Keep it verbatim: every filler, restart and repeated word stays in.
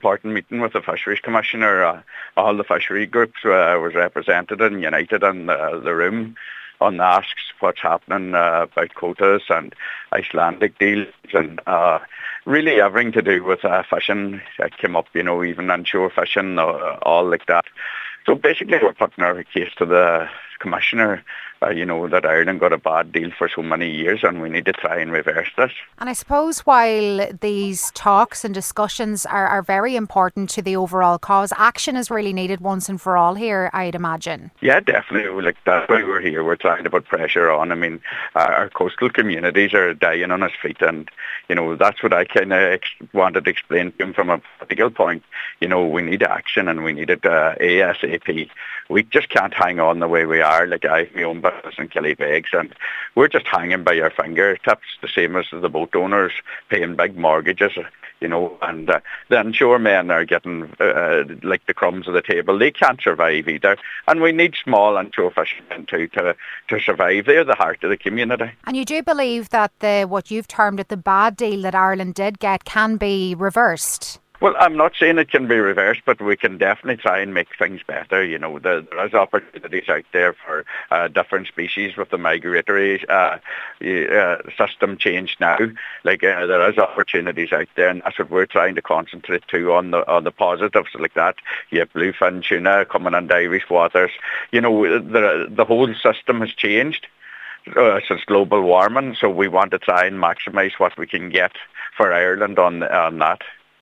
important meeting with the Fisheries Commissioner. Uh, all the fishery groups uh, was represented and united in uh, the room on asks what's happening uh, about quotas and Icelandic deals and uh, really everything to do with uh, fishing. It came up, you know, even onshore fishing, uh, all like that. So basically we're putting our case to the Commissioner, uh, you know, that Ireland got a bad deal for so many years and we need to try and reverse this. And I suppose while these talks and discussions are, are very important to the overall cause, action is really needed once and for all here, I'd imagine. Yeah, definitely. Like, that's why we're here. We're trying to put pressure on. I mean, uh, our coastal communities are dying on its feet and, you know, that's what I kind of ex- wanted to explain to him from a political point. You know, we need action and we need it uh, ASAP. We just can't hang on the way we are. Like, I have my own business in Killybegs and we're just hanging by our fingertips, the same as the boat owners paying big mortgages, you know, and uh, the onshore men are getting uh, like the crumbs of the table. They can't survive either. And we need small onshore fishermen too to, to survive. They're the heart of the community. And you do believe that the what you've termed it the bad deal that Ireland did get can be reversed? Well, I'm not saying it can be reversed, but we can definitely try and make things better. You know, there, there is opportunities out there for uh, different species with the migratory uh, uh, system change now. Like uh, there is opportunities out there, and that's what we're trying to concentrate too on the on the positives like that. You have bluefin tuna coming into Irish waters. You know, the the whole system has changed uh, since global warming, so we want to try and maximise what we can get for Ireland on on that.